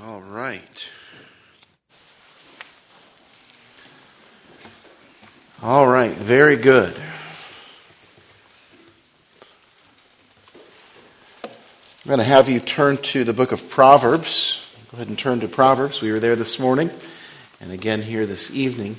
All right. All right, very good. I'm going to have you turn to the book of Proverbs. Go ahead and turn to Proverbs. We were there this morning and again here this evening.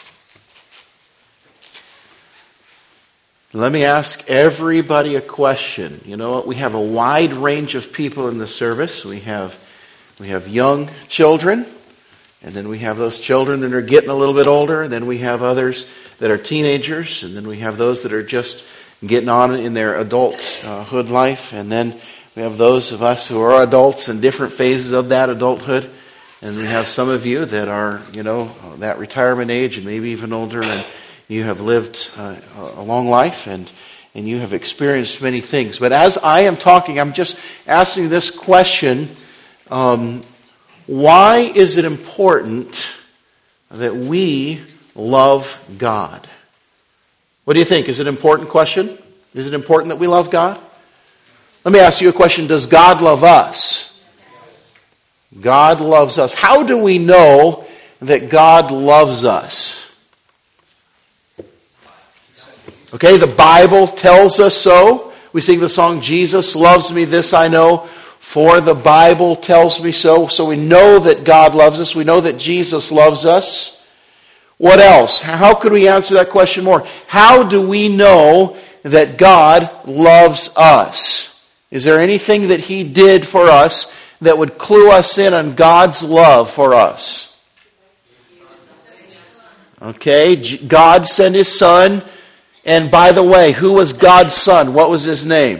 Let me ask everybody a question. You know what? We have a wide range of people in the service. We have young children, and then we have those children that are getting a little bit older, and then we have others that are teenagers, and then we have those that are just getting on in their adulthood life, and then we have those of us who are adults in different phases of that adulthood, and we have some of you that are, that retirement age and maybe even older, and you have lived a long life, and you have experienced many things. But as I am talking, I'm just asking this question, why is it important that we love God? What do you think? Is it an important question? Is it important that we love God? Let me ask you a question. Does God love us? God loves us. How do we know that God loves us? Okay, the Bible tells us so. We sing the song, Jesus loves me, this I know, for the Bible tells me so. So we know that God loves us. We know that Jesus loves us. What else? How could we answer that question more? How do we know that God loves us? Is there anything that He did for us that would clue us in on God's love for us? Okay, God sent His Son. And by the way, who was God's Son? What was His name?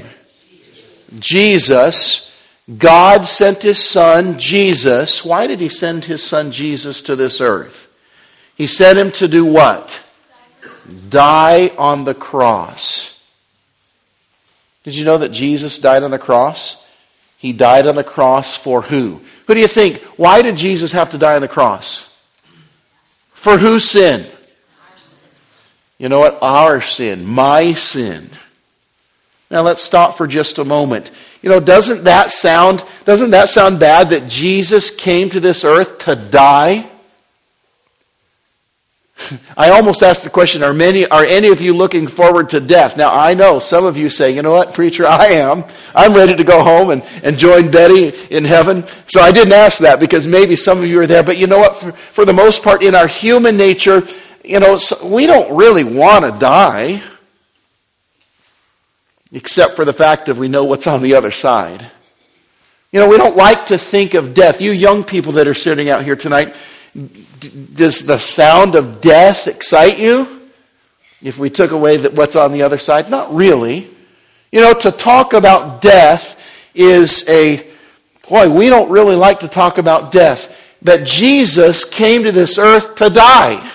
Jesus. God sent His Son, Jesus. Why did He send His Son, Jesus, to this earth? He sent Him to do what? Die on the cross. Did you know that Jesus died on the cross? He died on the cross for who? Who do you think? Why did Jesus have to die on the cross? For whose sin? You know what? Our sin. My sin. Now let's stop for just a moment. Doesn't that sound bad that Jesus came to this earth to die? I almost asked the question, are any of you looking forward to death? Now I know some of you say, you know what, preacher, I am. I'm ready to go home and join Betty in heaven. So I didn't ask that because maybe some of you are there. But you know what, for the most part, in our human nature, we don't really want to die. Except for the fact that we know what's on the other side. We don't like to think of death. You young people that are sitting out here tonight, does the sound of death excite you? If we took away what's on the other side? Not really. To talk about death is we don't really like to talk about death. But Jesus came to this earth to die.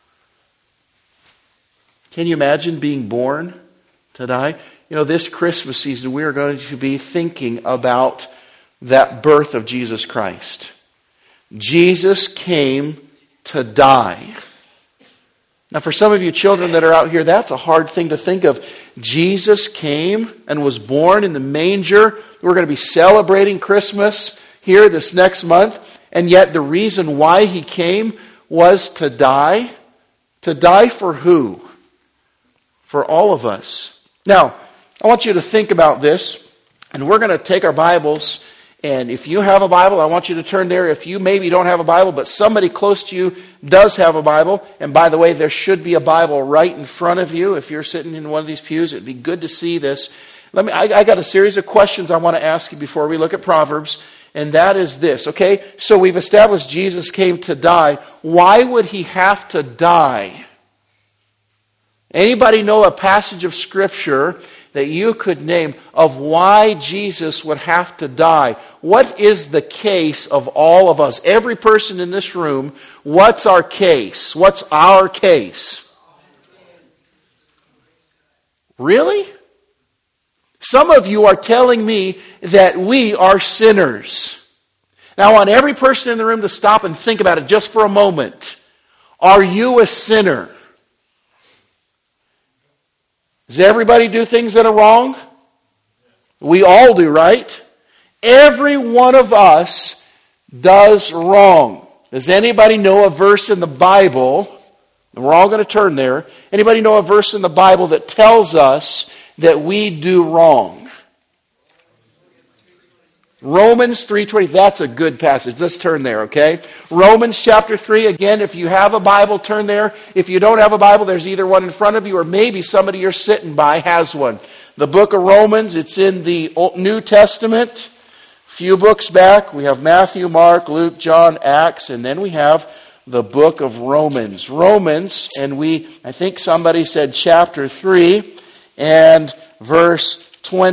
Can you imagine being born to die? This Christmas season, we are going to be thinking about that birth of Jesus Christ. Jesus came to die. Now, for some of you children that are out here, that's a hard thing to think of. Jesus came and was born in the manger. We're going to be celebrating Christmas here this next month. And yet the reason why He came was to die. To die for who? For all of us. Now, I want you to think about this, and we're going to take our Bibles, and if you have a Bible, I want you to turn there. If you maybe don't have a Bible, but somebody close to you does have a Bible, and by the way, there should be a Bible right in front of you. If you're sitting in one of these pews, it'd be good to see this. I got a series of questions I want to ask you before we look at Proverbs, and that is this, okay? So we've established Jesus came to die. Why would He have to die? Anybody know a passage of Scripture that you could name of why Jesus would have to die? What is the case of all of us? Every person in this room, what's our case? What's our case? Really? Some of you are telling me that we are sinners. Now I want every person in the room to stop and think about it just for a moment. Are you a sinner? Does everybody do things that are wrong? We all do, right? Every one of us does wrong. Does anybody know a verse in the Bible, and we're all going to turn there, anybody know a verse in the Bible that tells us that we do wrong? Romans 3:20. That's a good passage. Let's turn there, okay? Romans chapter 3. Again, if you have a Bible, turn there. If you don't have a Bible, there's either one in front of you or maybe somebody you're sitting by has one. The book of Romans, it's in the New Testament. A few books back, we have Matthew, Mark, Luke, John, Acts, and then we have the book of Romans. Romans, and I think somebody said chapter 3 and verse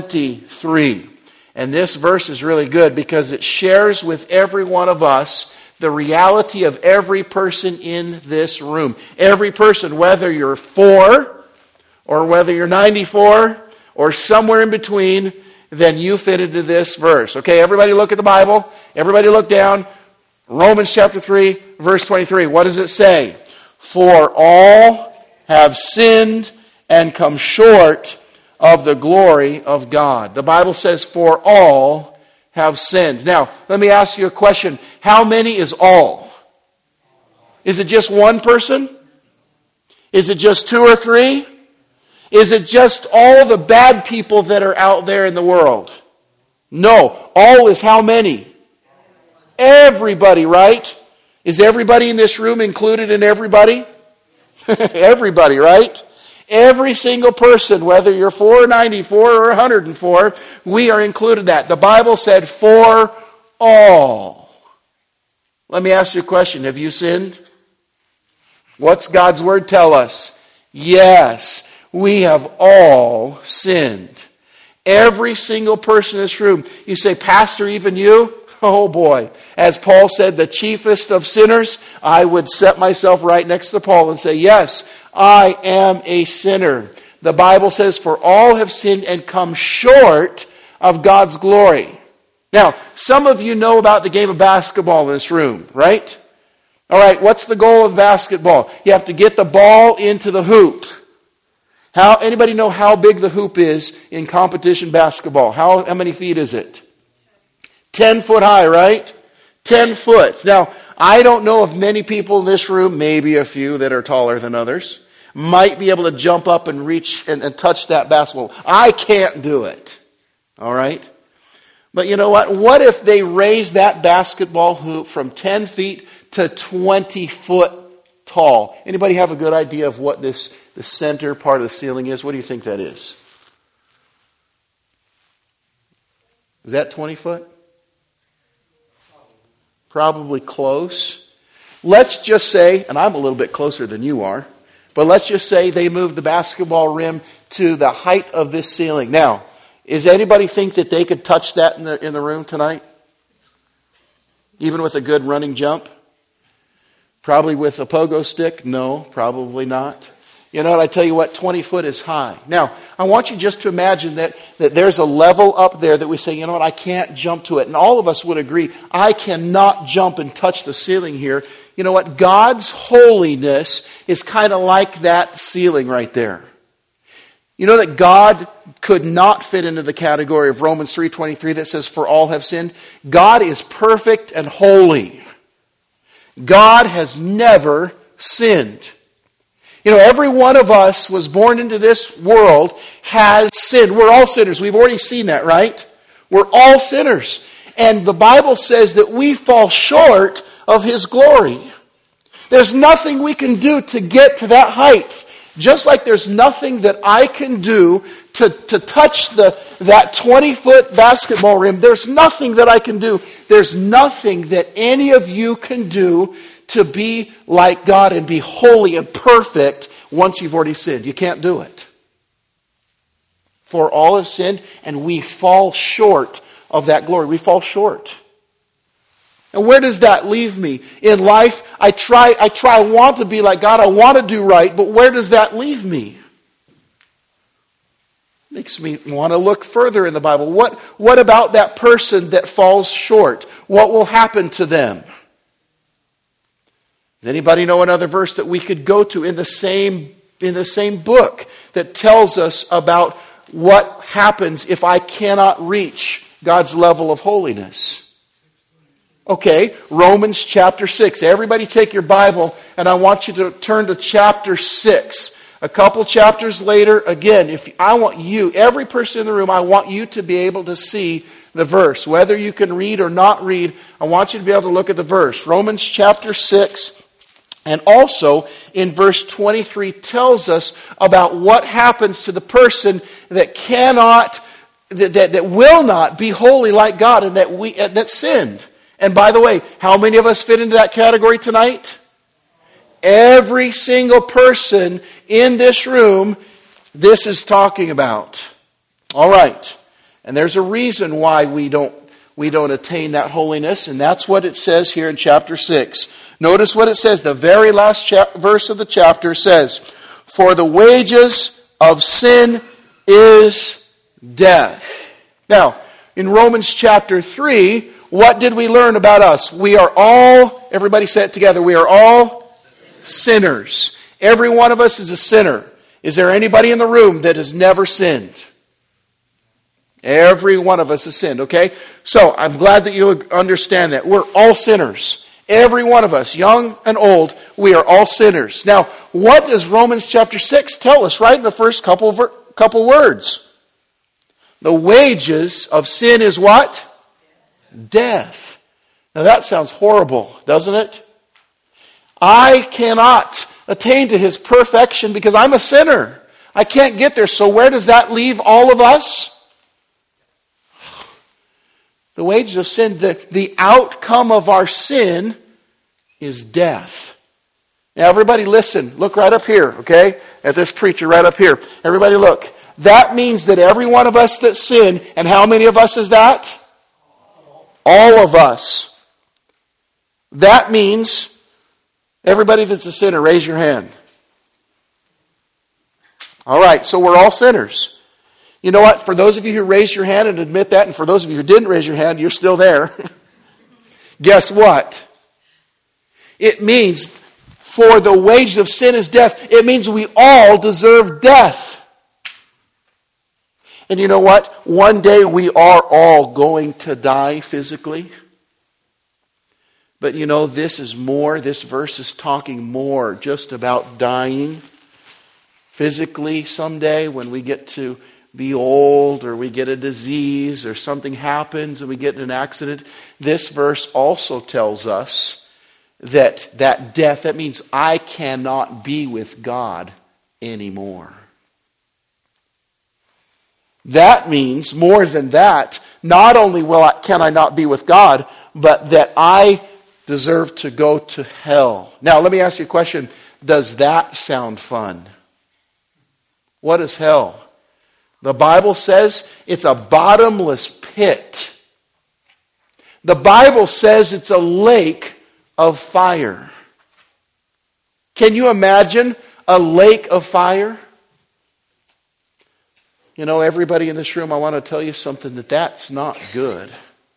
23. And this verse is really good because it shares with every one of us the reality of every person in this room. Every person, whether you're 4 or whether you're 94 or somewhere in between, then you fit into this verse. Okay, everybody look at the Bible. Everybody look down. Romans chapter 3, verse 23. What does it say? For all have sinned and come short of the glory of God. The Bible says, for all have sinned. Now, let me ask you a question. How many is all? Is it just one person? Is it just 2 or 3? Is it just all the bad people that are out there in the world? No. All is how many? Everybody, right? Is everybody in this room included in everybody? Everybody, right? Every single person, whether you're 494 or 104, we are included in that. The Bible said, for all. Let me ask you a question. Have you sinned? What's God's word tell us? Yes, we have all sinned. Every single person in this room. You say, Pastor, even you? Oh boy. As Paul said, the chiefest of sinners, I would set myself right next to Paul and say, yes, I am a sinner. The Bible says, for all have sinned and come short of God's glory. Now, some of you know about the game of basketball in this room, right? All right, what's the goal of basketball? You have to get the ball into the hoop. Anybody know how big the hoop is in competition basketball? How many feet is it? 10 foot high, right? 10 foot. Now, I don't know if many people in this room, maybe a few that are taller than others, might be able to jump up and reach and touch that basketball. I can't do it. All right? But you know what? What if they raise that basketball hoop from 10 feet to 20 foot tall? Anybody have a good idea of what the center part of the ceiling is? What do you think that is? Is that 20 foot? Probably close. Let's just say, and I'm a little bit closer than you are, but let's just say they moved the basketball rim to the height of this ceiling. Now, does anybody think that they could touch that in the room tonight? Even with a good running jump? Probably with a pogo stick? No, probably not. You know what, I tell you what, 20 foot is high. Now, I want you just to imagine that there's a level up there that we say, you know what, I can't jump to it. And all of us would agree, I cannot jump and touch the ceiling here. You know what, God's holiness is kind of like that ceiling right there. You know that God could not fit into the category of Romans 3:23 that says, for all have sinned. God is perfect and holy. God has never sinned. You know, every one of us was born into this world has sinned. We're all sinners. We've already seen that, right? We're all sinners. And the Bible says that we fall short of His glory. There's nothing we can do to get to that height. Just like there's nothing that I can do to touch that 20-foot basketball rim. There's nothing that I can do. There's nothing that any of you can do to be like God and be holy and perfect once you've already sinned. You can't do it. For all have sinned and we fall short of that glory. We fall short. And where does that leave me? In life, I want to be like God. I want to do right. But where does that leave me? Makes me want to look further in the Bible. What about that person that falls short? What will happen to them? Does anybody know another verse that we could go to in the same book that tells us about what happens if I cannot reach God's level of holiness? Okay, Romans chapter 6. Everybody take your Bible, and I want you to turn to chapter 6. A couple chapters later, again, I want you, every person in the room, I want you to be able to see the verse. Whether you can read or not read, I want you to be able to look at the verse. Romans chapter 6, and also in verse 23 tells us about what happens to the person that cannot, that will not be holy like God, and that sinned. And by the way, how many of us fit into that category tonight? Every single person in this room, this is talking about. All right. And there's a reason why we don't attain that holiness, and that's what it says here in chapter 6. Notice what it says. The very last verse of the chapter says, "For the wages of sin is death." Now, in Romans chapter 3, what did we learn about us? We are all, everybody say it together, we are all sinners. Every one of us is a sinner. Is there anybody in the room that has never sinned? Every one of us has sinned, okay? So, I'm glad that you understand that. We're all sinners. Every one of us, young and old, we are all sinners. Now, what does Romans chapter 6 tell us right in the first couple words? The wages of sin is what? Death. Now that sounds horrible, doesn't it? I cannot attain to His perfection because I'm a sinner. I can't get there. So where does that leave all of us? The wages of sin, the outcome of our sin is death. Now everybody listen. Look right up here, okay? At this preacher right up here. Everybody look. That means that every one of us that sin, and how many of us is that? All of us. That means, everybody that's a sinner, raise your hand. All right, so we're all sinners. You know what? For those of you who raised your hand and admit that, and for those of you who didn't raise your hand, you're still there. Guess what? It means, for the wages of sin is death. It means we all deserve death. And you know what? One day we are all going to die physically. But you know, this verse is talking more just about dying physically someday when we get to be old or we get a disease or something happens and we get in an accident. This verse also tells us that death, that means I cannot be with God anymore. That means, more than that, not only can I not be with God, but that I deserve to go to hell. Now, let me ask you a question. Does that sound fun? What is hell? The Bible says it's a bottomless pit. The Bible says it's a lake of fire. Can you imagine a lake of fire? You know, everybody in this room, I want to tell you something, that's not good.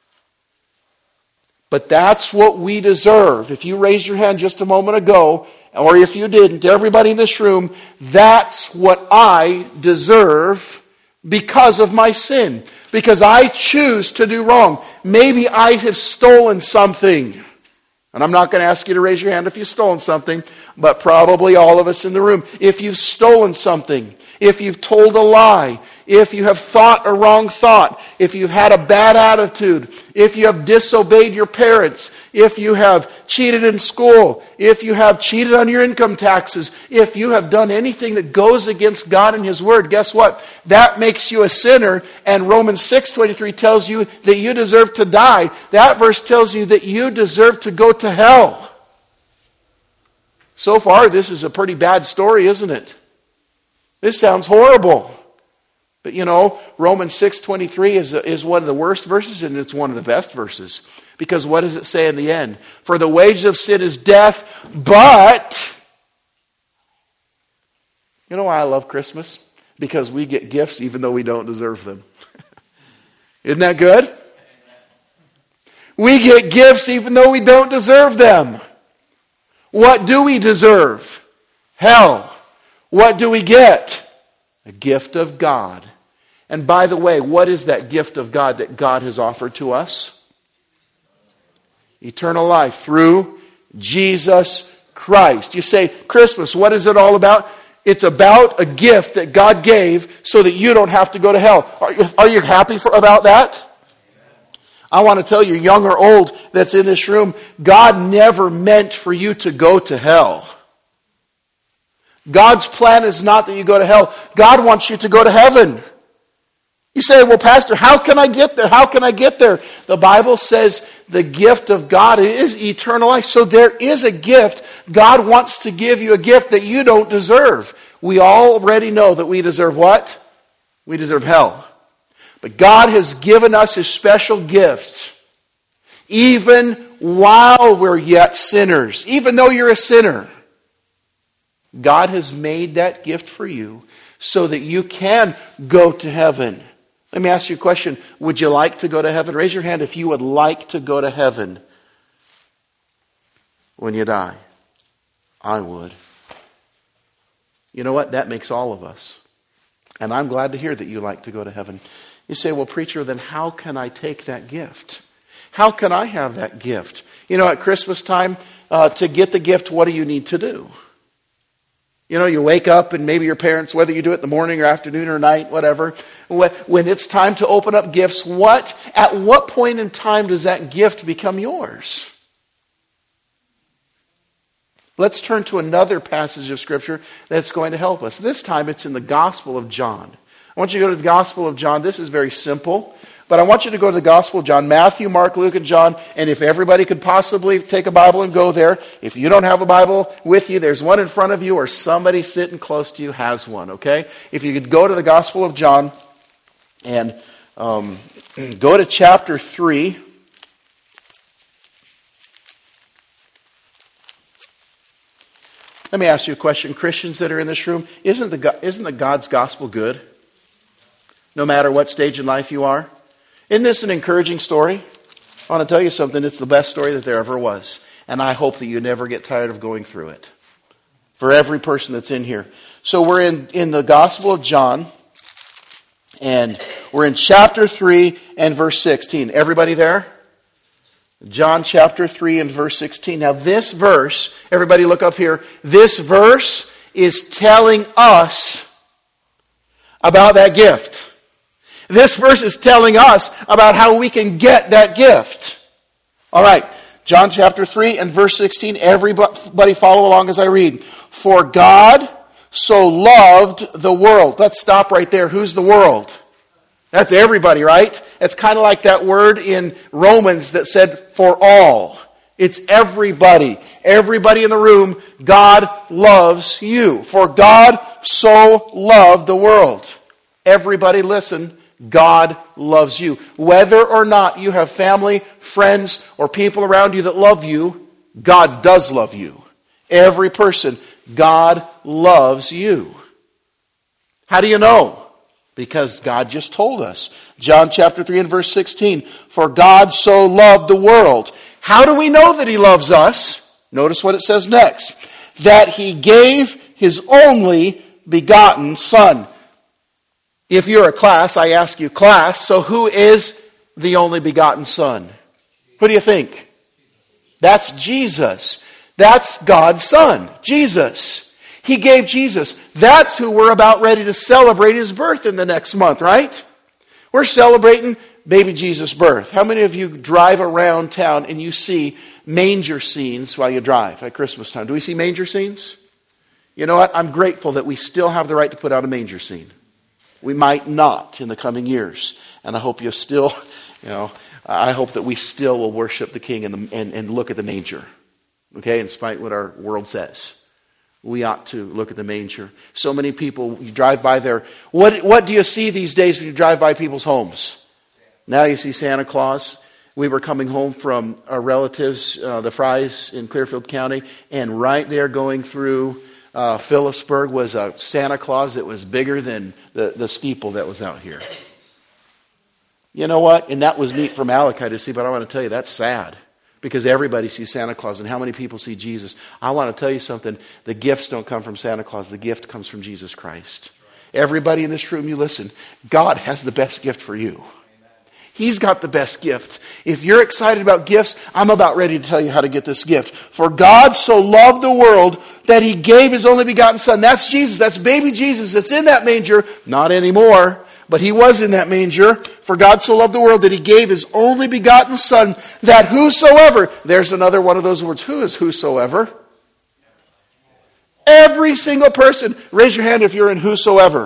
But that's what we deserve. If you raised your hand just a moment ago, or if you didn't, everybody in this room, that's what I deserve because of my sin. Because I choose to do wrong. Maybe I have stolen something. And I'm not going to ask you to raise your hand if you've stolen something, but probably all of us in the room. If you've stolen something, if you've told a lie, if you have thought a wrong thought, if you've had a bad attitude, if you have disobeyed your parents, if you have cheated in school, if you have cheated on your income taxes, if you have done anything that goes against God and His Word, guess what? That makes you a sinner, and Romans 6:23 tells you that you deserve to die. That verse tells you that you deserve to go to hell. So far, this is a pretty bad story, isn't it? This sounds horrible. But you know, Romans 6:23 is one of the worst verses, and it's one of the best verses. Because what does it say in the end? For the wages of sin is death, but... You know why I love Christmas? Because we get gifts even though we don't deserve them. Isn't that good? We get gifts even though we don't deserve them. What do we deserve? Hell. What do we get? A gift of God. And by the way, what is that gift of God that God has offered to us? Eternal life through Jesus Christ. You say, Christmas, what is it all about? It's about a gift that God gave so that you don't have to go to hell. Are you happy about that? I want to tell you, young or old that's in this room, God never meant for you to go to hell. God's plan is not that you go to hell. God wants you to go to heaven. You say, well, Pastor, how can I get there? How can I get there? The Bible says the gift of God is eternal life. So there is a gift. God wants to give you a gift that you don't deserve. We already know that we deserve what? We deserve hell. But God has given us His special gifts, even while we're yet sinners. Even though you're a sinner, God has made that gift for you so that you can go to heaven. Let me ask you a question. Would you like to go to heaven? Raise your hand if you would like to go to heaven when you die. I would. You know what? That makes all of us. And I'm glad to hear that you like to go to heaven. You say, well, preacher, then how can I take that gift? How can I have that gift? You know, at Christmas time, to get the gift, what do you need to do? You know, you wake up and maybe your parents, whether you do it in the morning or afternoon or night, whatever, when it's time to open up gifts, at what point in time does that gift become yours? Let's turn to another passage of Scripture that's going to help us. This time it's in the Gospel of John. I want you to go to the Gospel of John. This is very simple, but I want you to go to the Gospel of John, Matthew, Mark, Luke, and John, and if everybody could possibly take a Bible and go there. If you don't have a Bible with you, there's one in front of you, or somebody sitting close to you has one, okay? If you could go to the Gospel of John and go to chapter 3. Let me ask you a question. Christians that are in this room, isn't the God's gospel good? No matter what stage in life you are? Isn't this an encouraging story? I want to tell you something. It's the best story that there ever was. And I hope that you never get tired of going through it. For every person that's in here. So we're in the Gospel of John. And we're in chapter 3 and verse 16. Everybody there? John chapter 3 and verse 16. Now this verse, everybody look up here. This verse is telling us about that gift. This verse is telling us about how we can get that gift. All right, John chapter 3 and verse 16. Everybody follow along as I read. For God so loved the world. Let's stop right there. Who's the world? That's everybody, right? It's kind of like that word in Romans that said for all. It's everybody. Everybody in the room, God loves you. For God so loved the world. Everybody listen. God loves you. Whether or not you have family, friends, or people around you that love you, God does love you. Every person, God loves you. How do you know? Because God just told us. John chapter 3 and verse 16. For God so loved the world. How do we know that He loves us? Notice what it says next. That He gave His only begotten Son. If you're a class, I ask you, class, so who is the only begotten Son? Who do you think? That's Jesus. That's God's Son, Jesus. He gave Jesus. That's who we're about ready to celebrate His birth in the next month, right? We're celebrating baby Jesus' birth. How many of you drive around town and you see manger scenes while you drive at Christmas time? Do we see manger scenes? You know what? I'm grateful that we still have the right to put out a manger scene. We might not in the coming years. And I hope you still, I hope that we still will worship the King and look at the manger. Okay, in spite of what our world says. We ought to look at the manger. So many people, you drive by there. What do you see these days when you drive by people's homes? Now you see Santa Claus. We were coming home from our relatives, the Fries in Clearfield County, and right there going through Phillipsburg was a Santa Claus that was bigger than the steeple that was out here. You know what? And that was neat for Malachi to see, but I want to tell you, that's sad. Because everybody sees Santa Claus, and how many people see Jesus? I want to tell you something. The gifts don't come from Santa Claus. The gift comes from Jesus Christ. Everybody in this room, you listen. God has the best gift for you. He's got the best gift. If you're excited about gifts, I'm about ready to tell you how to get this gift. For God so loved the world that He gave His only begotten Son. That's Jesus. That's baby Jesus that's in that manger. Not anymore, but He was in that manger. For God so loved the world that He gave His only begotten Son, that whosoever, there's another one of those words. Who is whosoever? Every single person. Raise your hand if you're in whosoever.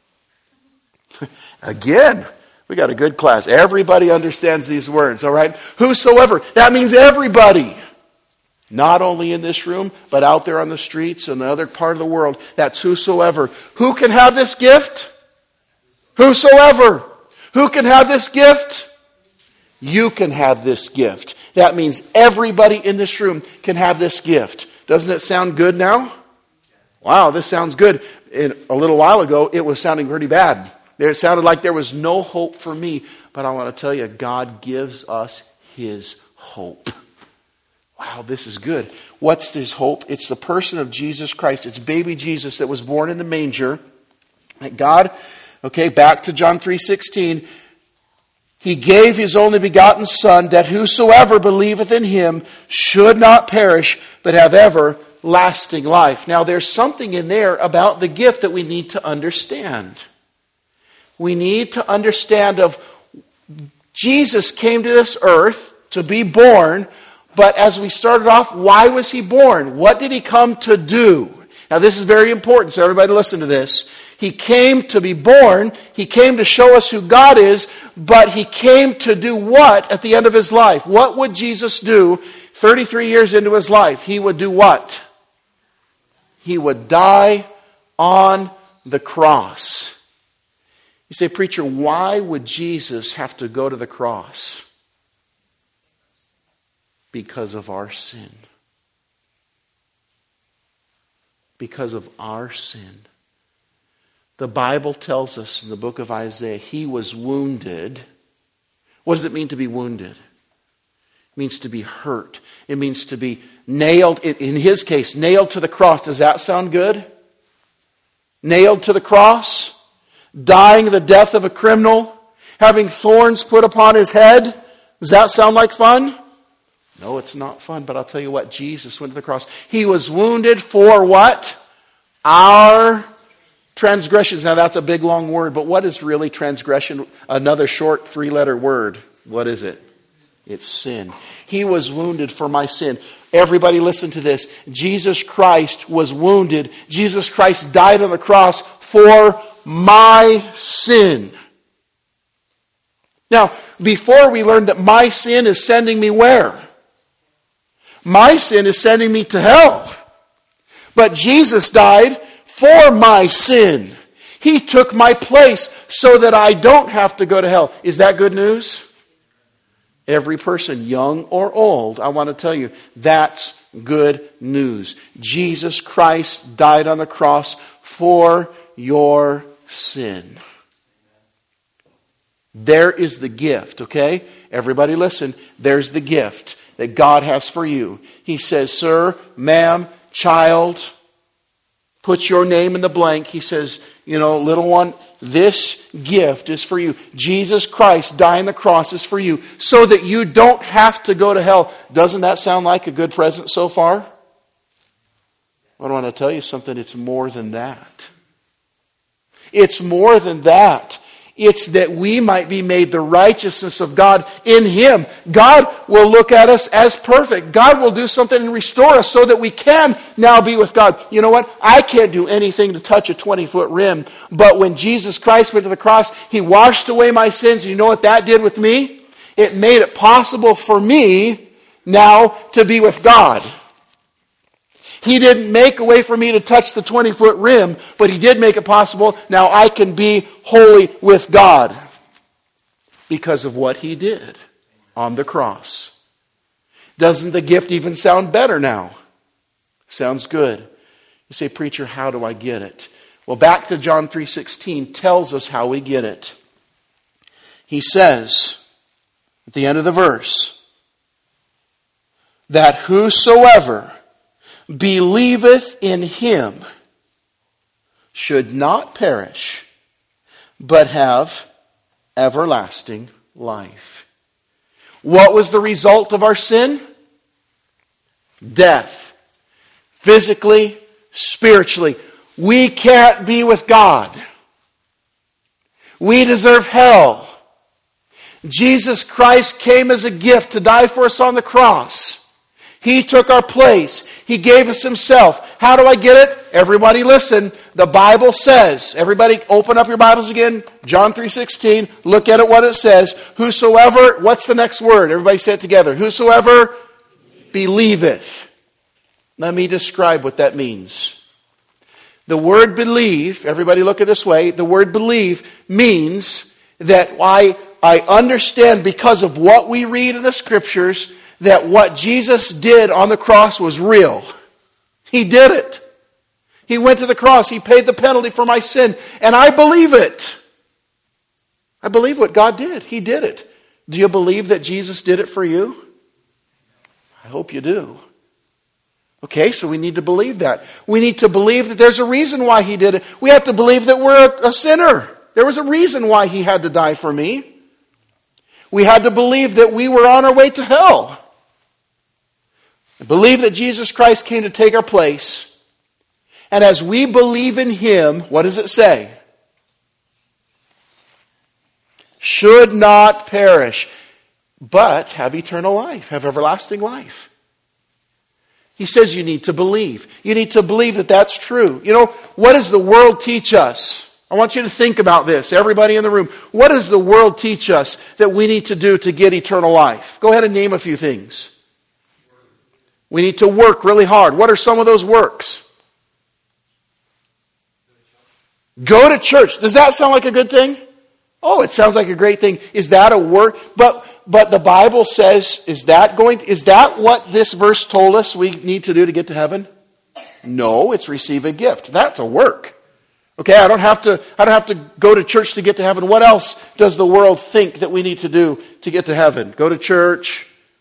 Again, we got a good class. Everybody understands these words, all right? Whosoever. That means everybody. Not only in this room, but out there on the streets and the other part of the world. That's whosoever. Who can have this gift? Whosoever. Who can have this gift? You can have this gift. That means everybody in this room can have this gift. Doesn't it sound good now? Wow, this sounds good. A little while ago, it was sounding pretty bad. It sounded like there was no hope for me. But I want to tell you, God gives us His hope. Wow, this is good. What's this hope? It's the person of Jesus Christ. It's baby Jesus that was born in the manger. That God, okay, back to John 3:16. He gave His only begotten Son, that whosoever believeth in Him should not perish, but have everlasting life. Now, there's something in there about the gift that we need to understand. We need to understand of Jesus came to this earth to be born, but as we started off, why was He born? What did He come to do? Now, this is very important, so everybody listen to this. He came to be born. He came to show us who God is, but He came to do what at the end of His life? What would Jesus do 33 years into His life? He would do what? He would die on the cross. You say, preacher, why would Jesus have to go to the cross? Because of our sin. Because of our sin. The Bible tells us in the book of Isaiah, He was wounded. What does it mean to be wounded? It means to be hurt. It means to be nailed, in His case, nailed to the cross. Does that sound good? Nailed to the cross? Dying the death of a criminal? Having thorns put upon His head? Does that sound like fun? No, it's not fun, but I'll tell you what, Jesus went to the cross. He was wounded for what? Our transgressions. Now that's a big long word, but what is really transgression? Another short 3-letter word. What is it? It's sin. He was wounded for my sin. Everybody listen to this. Jesus Christ was wounded. Jesus Christ died on the cross for my sin. Now, before we learned that my sin is sending me where? My sin is sending me to hell. But Jesus died for my sin. He took my place so that I don't have to go to hell. Is that good news? Every person, young or old, I want to tell you, that's good news. Jesus Christ died on the cross for your sin. There is the gift, okay? Everybody listen. There's the gift that God has for you. He says, sir, ma'am, child, put your name in the blank. He says, little one, this gift is for you. Jesus Christ dying on the cross is for you so that you don't have to go to hell. Doesn't that sound like a good present so far? I want to tell you something. It's more than that. It's more than that. It's that we might be made the righteousness of God in Him. God will look at us as perfect. God will do something and restore us so that we can now be with God. You know what? I can't do anything to touch a 20-foot rim. But when Jesus Christ went to the cross, He washed away my sins. And you know what that did with me? It made it possible for me now to be with God. He didn't make a way for me to touch the 20-foot rim, but He did make it possible. Now I can be holy with God because of what He did on the cross. Doesn't the gift even sound better now? Sounds good. You say, preacher, how do I get it? Well, back to John 3:16 tells us how we get it. He says at the end of the verse that whosoever believeth in Him should not perish, but have everlasting life. What was the result of our sin? Death. Physically, spiritually. We can't be with God. We deserve hell. Jesus Christ came as a gift to die for us on the cross. He took our place. He gave us Himself. How do I get it? Everybody listen. The Bible says, everybody open up your Bibles again. John 3:16. Look at it, what it says. Whosoever, what's the next word? Everybody say it together. Whosoever believeth. Let me describe what that means. The word believe, everybody look at this way. The word believe means that I understand because of what we read in the Scriptures that what Jesus did on the cross was real. He did it. He went to the cross. He paid the penalty for my sin. And I believe it. I believe what God did. He did it. Do you believe that Jesus did it for you? I hope you do. Okay, so we need to believe that. We need to believe that there's a reason why He did it. We have to believe that we're a sinner. There was a reason why He had to die for me. We had to believe that we were on our way to hell. Believe that Jesus Christ came to take our place. And as we believe in Him, what does it say? Should not perish, but have eternal life, have everlasting life. He says you need to believe. You need to believe that that's true. You know, what does the world teach us? I want you to think about this, everybody in the room. What does the world teach us that we need to do to get eternal life? Go ahead and name a few things. We need to work really hard. What are some of those works? Go to church. Does that sound like a good thing? Oh, it sounds like a great thing. Is that a work? But the Bible says, is that what this verse told us we need to do to get to heaven? No, it's receive a gift. That's a work. Okay, I don't have to go to church to get to heaven. What else does the world think that we need to do to get to heaven? Go to church,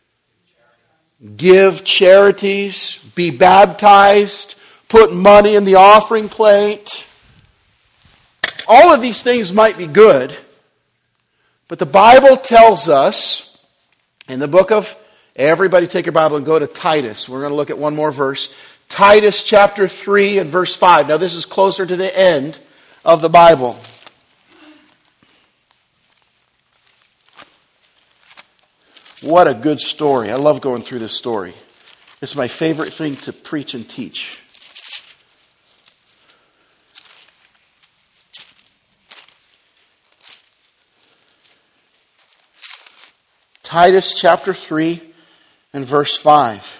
give charities, be baptized, put money in the offering plate. All of these things might be good, but the Bible tells us in the book of, everybody take your Bible and go to Titus. We're going to look at one more verse. Titus chapter 3 and verse 5. Now this is closer to the end of the Bible. What a good story. I love going through this story. It's my favorite thing to preach and teach. Titus chapter 3 and verse 5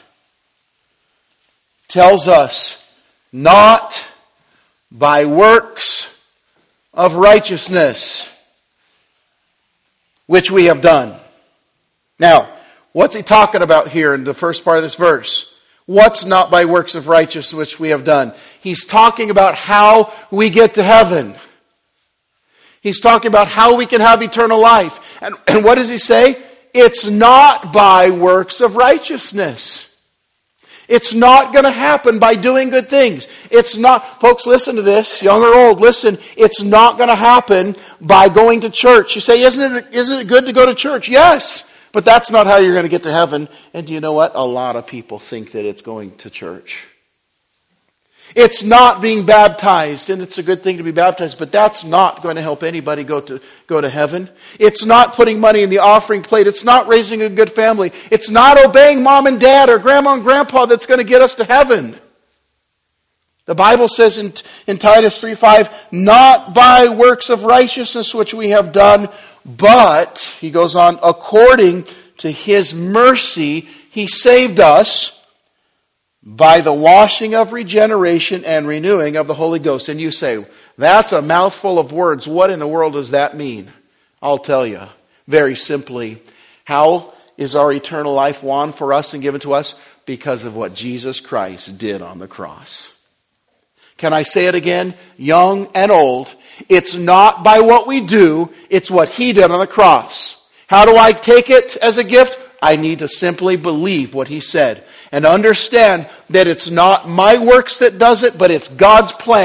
tells us, not by works of righteousness which we have done. Now, what's he talking about here in the first part of this verse? What's not by works of righteousness which we have done? He's talking about how we get to heaven. He's talking about how we can have eternal life. And what does he say? It's not by works of righteousness. It's not going to happen by doing good things. It's not, folks, listen to this, young or old, listen. It's not going to happen by going to church. You say, isn't it good to go to church? Yes, but that's not how you're going to get to heaven. And do you know what? A lot of people think that it's going to church. It's not being baptized, and it's a good thing to be baptized, but that's not going to help anybody go to heaven. It's not putting money in the offering plate. It's not raising a good family. It's not obeying mom and dad or grandma and grandpa that's going to get us to heaven. The Bible says in Titus 3:5, not by works of righteousness which we have done, but, he goes on, according to His mercy, He saved us by the washing of regeneration and renewing of the Holy Ghost. And you say, that's a mouthful of words. What in the world does that mean? I'll tell you very simply. How is our eternal life won for us and given to us? Because of what Jesus Christ did on the cross. Can I say it again? Young and old. It's not by what we do. It's what He did on the cross. How do I take it as a gift? I need to simply believe what He said. And understand that it's not my works that does it, but it's God's plan.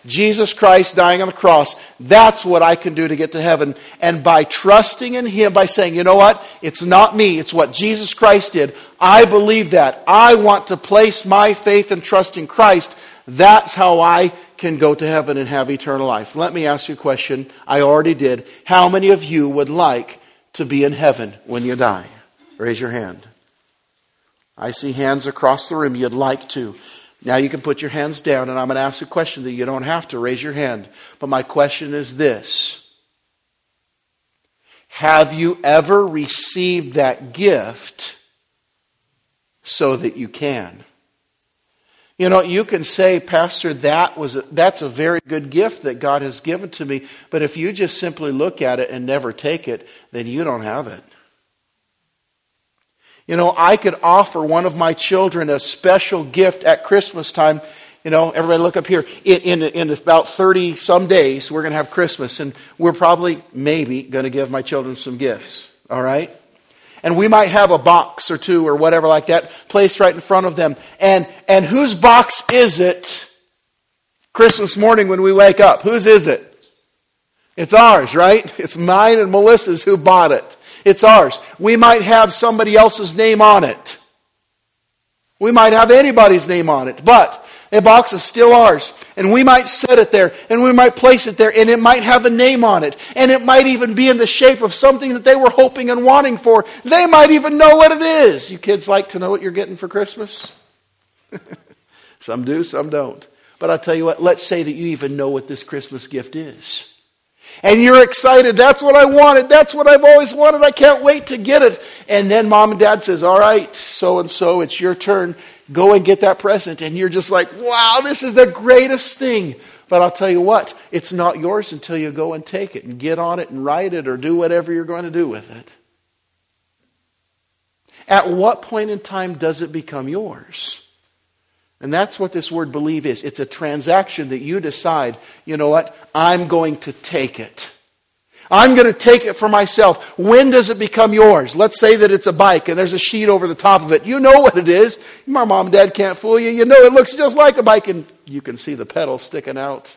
Jesus Christ dying on the cross. That's what I can do to get to heaven. And by trusting in Him, by saying, you know what? It's not me. It's what Jesus Christ did. I believe that. I want to place my faith and trust in Christ. That's how I can go to heaven and have eternal life. Let me ask you a question. I already did. How many of you would like to be in heaven when you die? Raise your hand. I see hands across the room. You'd like to. Now you can put your hands down, and I'm going to ask a question that you don't have to raise your hand. But my question is this. Have you ever received that gift so that you can? You know, you can say, Pastor, that's a very good gift that God has given to me. But if you just simply look at it and never take it, then you don't have it. You know, I could offer one of my children a special gift at Christmas time. You know, everybody look up here. In about 30 some days, we're going to have Christmas. And we're probably, maybe, going to give my children some gifts. All right? And we might have a box or two or whatever like that placed right in front of them. And whose box is it Christmas morning when we wake up? Whose is it? It's ours, right? It's mine and Melissa's who bought it. It's ours. We might have somebody else's name on it. We might have anybody's name on it. But the box is still ours. And we might set it there. And we might place it there. And it might have a name on it. And it might even be in the shape of something that they were hoping and wanting for. They might even know what it is. You kids like to know what you're getting for Christmas? Some do, some don't. But I'll tell you what, let's say that you even know what this Christmas gift is. And you're excited. That's what I wanted. That's what I've always wanted. I can't wait to get it. And then Mom and Dad says, all right, so-and-so, it's your turn. Go and get that present. And you're just like, wow, this is the greatest thing. But I'll tell you what, it's not yours until you go and take it and get on it and write it or do whatever you're going to do with it. At what point in time does it become yours? And that's what this word believe is. It's a transaction that you decide, you know what, I'm going to take it. I'm going to take it for myself. When does it become yours? Let's say that it's a bike and there's a sheet over the top of it. You know what it is. My mom and dad can't fool you. You know it looks just like a bike and you can see the pedals sticking out.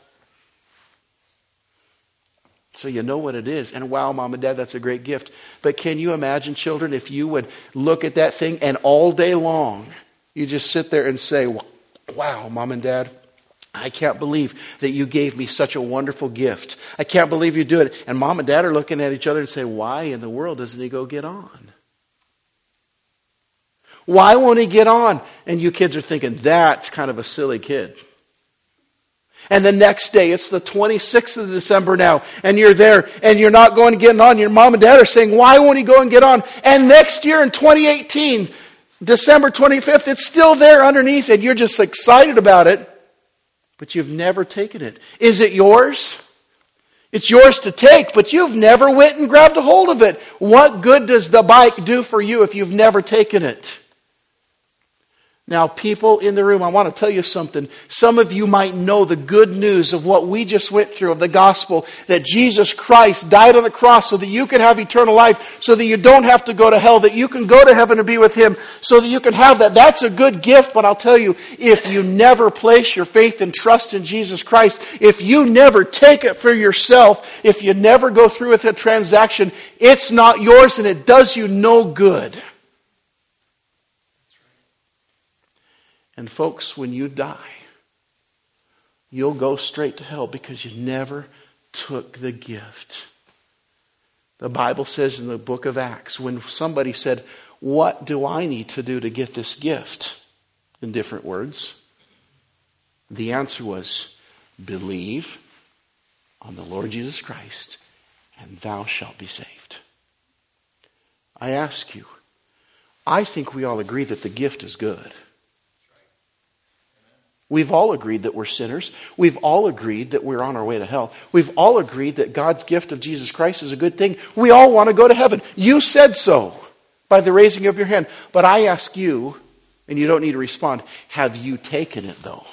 So you know what it is. And wow, Mom and Dad, that's a great gift. But can you imagine, children, if you would look at that thing and all day long, you just sit there and say, wow, Mom and Dad, I can't believe that you gave me such a wonderful gift. I can't believe you do it. And Mom and Dad are looking at each other and say, why in the world doesn't he go get on? Why won't he get on? And you kids are thinking, that's kind of a silly kid. And the next day, it's the 26th of December now, and you're there, and you're not going to get on. Your mom and dad are saying, why won't he go and get on? And next year in 2018, December 25th, it's still there underneath, and you're just excited about it, but you've never taken it. Is it yours? It's yours to take, but you've never went and grabbed a hold of it. What good does the bike do for you if you've never taken it? Now, people in the room, I want to tell you something. Some of you might know the good news of what we just went through, of the gospel, that Jesus Christ died on the cross so that you can have eternal life, so that you don't have to go to hell, that you can go to heaven and be with Him, so that you can have that. That's a good gift, but I'll tell you, if you never place your faith and trust in Jesus Christ, if you never take it for yourself, if you never go through with a transaction, it's not yours and it does you no good. And folks, when you die, you'll go straight to hell because you never took the gift. The Bible says in the book of Acts, when somebody said, what do I need to do to get this gift? In different words, the answer was, believe on the Lord Jesus Christ and thou shalt be saved. I ask you, I think we all agree that the gift is good. We've all agreed that we're sinners. We've all agreed that we're on our way to hell. We've all agreed that God's gift of Jesus Christ is a good thing. We all want to go to heaven. You said so by the raising of your hand. But I ask you, and you don't need to respond, have you taken it though?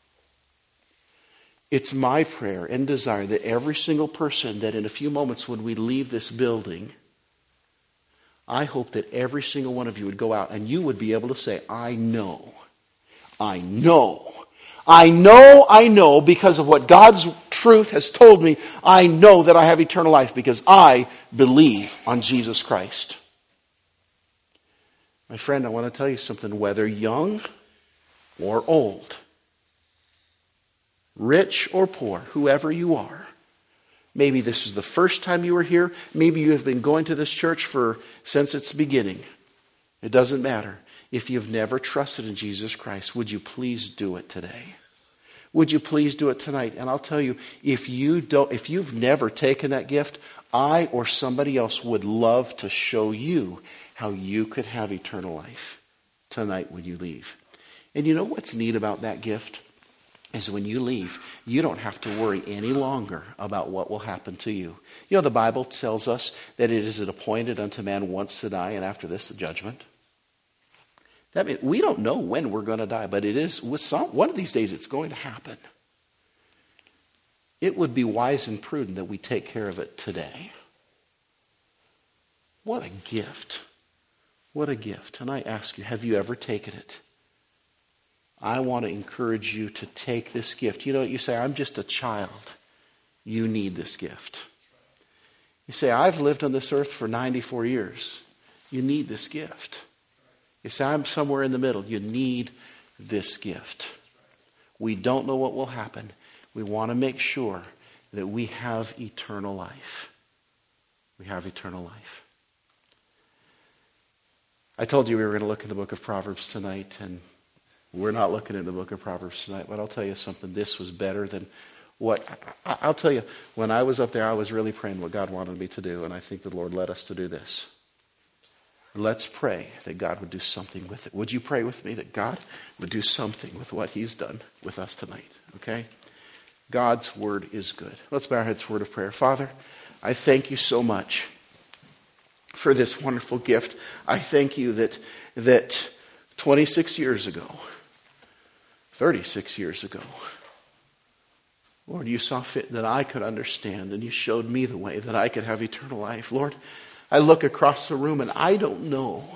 It's my prayer and desire that every single person that in a few moments when we leave this building, I hope that every single one of you would go out and you would be able to say, I know I know, because of what God's truth has told me, I know that I have eternal life because I believe on Jesus Christ. My friend, I want to tell you something. Whether young or old, rich or poor, whoever you are, maybe this is the first time you were here, maybe you have been going to this church since its beginning. It doesn't matter. If you've never trusted in Jesus Christ, would you please do it today? Would you please do it tonight? And I'll tell you, if you've never taken that gift, I or somebody else would love to show you how you could have eternal life tonight when you leave. And you know what's neat about that gift? Is when you leave, you don't have to worry any longer about what will happen to you. You know, the Bible tells us that it is appointed unto man once to die, and after this, the judgment. That means we don't know when we're going to die, but it is one of these days it's going to happen. It would be wise and prudent that we take care of it today. What a gift. What a gift. And I ask you, have you ever taken it? I want to encourage you to take this gift. You know, you say, I'm just a child. You need this gift. You say, I've lived on this earth for 94 years. You need this gift. You say, I'm somewhere in the middle. You need this gift. We don't know what will happen. We want to make sure that we have eternal life. We have eternal life. I told you we were going to look in the book of Proverbs tonight, and we're not looking at the book of Proverbs tonight, but I'll tell you something. This was better than what... I'll tell you, when I was up there, I was really praying what God wanted me to do, and I think the Lord led us to do this. Let's pray that God would do something with it. Would you pray with me that God would do something with what He's done with us tonight? Okay? God's word is good. Let's bow our heads for a word of prayer. Father, I thank you so much for this wonderful gift. I thank you that 26 years ago, 36 years ago, Lord, you saw fit that I could understand, and you showed me the way that I could have eternal life. Lord, I look across the room and I don't know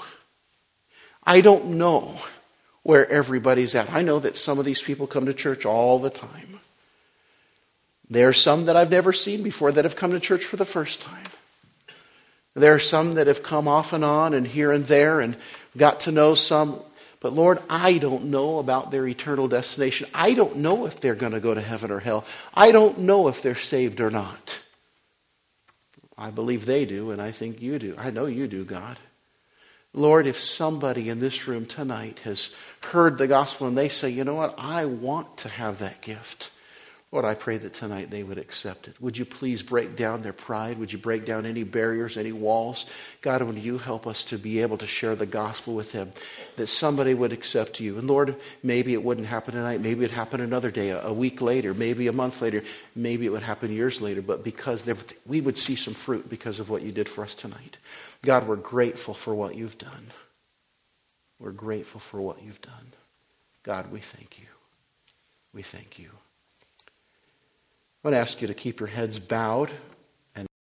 where everybody's at. I know that some of these people come to church all the time. There are some that I've never seen before that have come to church for the first time. There are some that have come off and on and here and there and got to know some. But Lord, I don't know about their eternal destination. I don't know if they're going to go to heaven or hell. I don't know if they're saved or not. I believe they do, and I think you do. I know you do, God. Lord, if somebody in this room tonight has heard the gospel and they say, you know what, I want to have that gift. Lord, I pray that tonight they would accept it. Would you please break down their pride? Would you break down any barriers, any walls? God, would you help us to be able to share the gospel with them, that somebody would accept you. And Lord, maybe it wouldn't happen tonight. Maybe it happened another day, a week later, maybe a month later. Maybe it would happen years later. But because we would see some fruit because of what you did for us tonight. God, we're grateful for what you've done. We're grateful for what you've done. God, we thank you. We thank you. I want to ask you to keep your heads bowed.